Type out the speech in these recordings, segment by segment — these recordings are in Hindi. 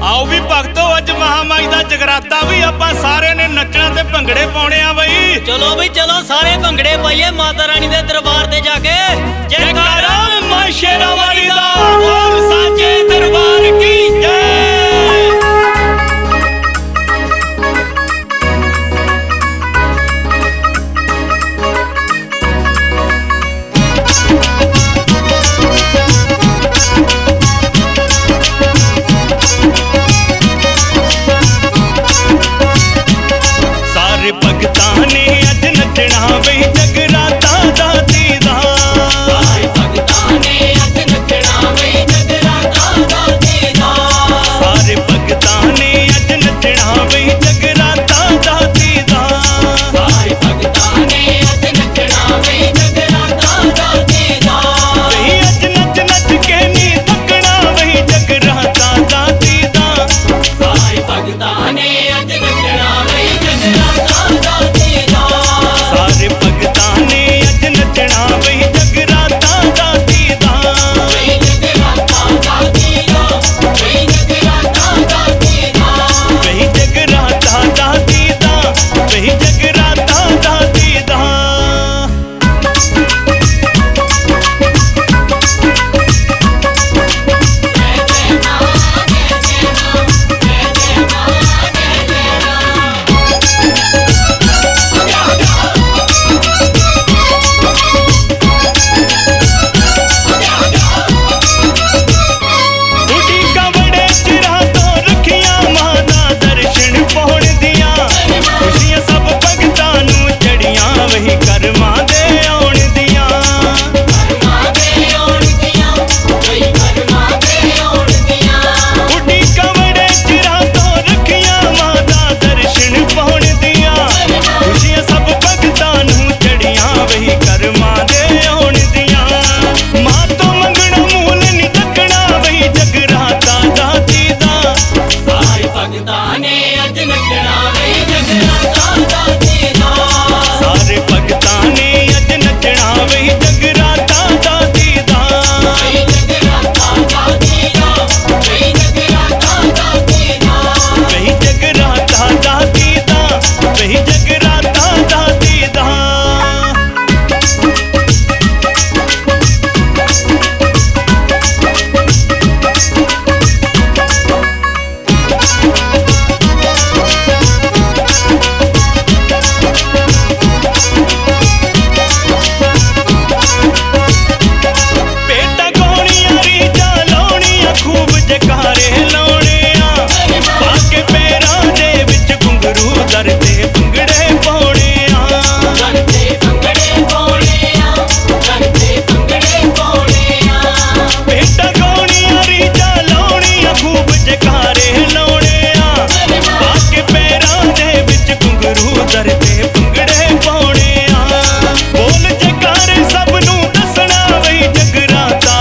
आओ भी भगतो अज महामाई दा जगराता भी आपां सारे ने नचना ते भंगड़े पाउणे आ बई। चलो बई चलो सारे भंगड़े पाइए माता रानी दे दरबार ते जाके जयकारा मां शेरा वाली दा बोल साचे दरबार की जय। भगतां ने अज नचना बई जगराता दा दीदा। सारे भगतां ने अज नचना बई जगराता दा दीदा। सारे भगतां ने अज नचना बई जगराता दा दीदा। सारे भगतां ने अज नचना बई जगराता दा दीदा। बई अज नच नच के नी थकना बई जगराता दा दीदा। सारे भगतां ने अज नचना बई जगराता दा दीदा। सारे भगतां ने अज नचना बई जगराता दा दीदा। बई जगराता दा दीदा। बई जगराता दा दीदा। बई जगराता दा दीदा। बई जगराता दा दीदा। सारे भगतां ने अज नचना बई जगराता दा दीदा। बई जगराता दा दीदा। बई जगराता दा दीदा। बई जगराता दा दीदा। बई जगराता दा दीदा।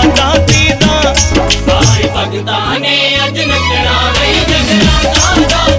भगतां ने अज नचना बई जगराता दा